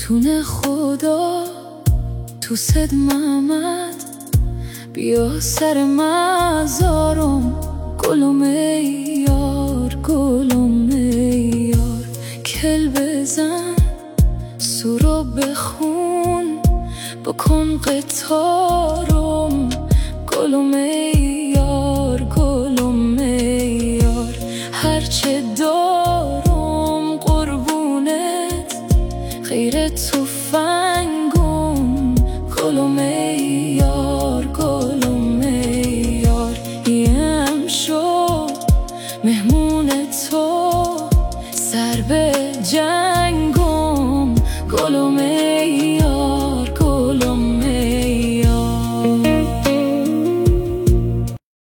تونه خدا تو صد محمد بیا سر مزارم گلم یار گلم یار کل بزن سورو بخون بکن قطارم گلم یار گلم یار هرچه دارم قربونت غیر تفنگم گلم یار گلم یار یم شو مهمون تو سر به جنگ